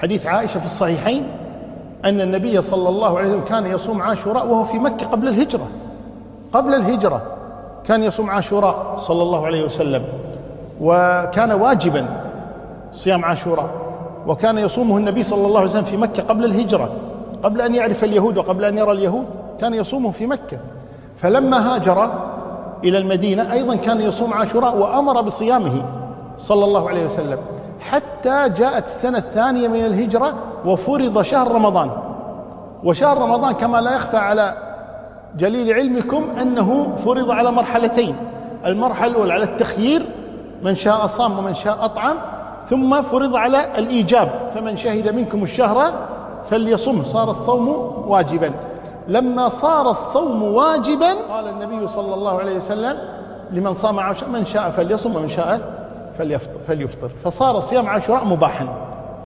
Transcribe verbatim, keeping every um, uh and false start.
حديث عائشة في الصحيحين أن النبي صلى الله عليه وسلم كان يصوم عاشوراء وهو في مكة قبل الهجرة، قبل الهجرة كان يصوم عاشوراء صلى الله عليه وسلم، وكان واجبا صيام عاشوراء، وكان يصومه النبي صلى الله عليه وسلم في مكة قبل الهجرة، قبل أن يعرف اليهود وقبل أن يرى اليهود كان يصومه في مكة. فلما هاجر إلى المدينة أيضا كان يصوم عاشوراء وأمر بصيامه صلى الله عليه وسلم، حتى جاءت السنة الثانية من الهجرة وفرض شهر رمضان. وشهر رمضان كما لا يخفى على جليل علمكم أنه فرض على مرحلتين، المرحلة الأولى على التخيير من شاء صام ومن شاء أطعم، ثم فرض على الإيجاب فمن شهد منكم الشهر فليصمه، صار الصوم واجبا. لما صار الصوم واجبا قال النبي صلى الله عليه وسلم لمن صام عاشوراء من شاء فليصم ومن شاء فليفطر، فصار صيام عاشوراء مباحا.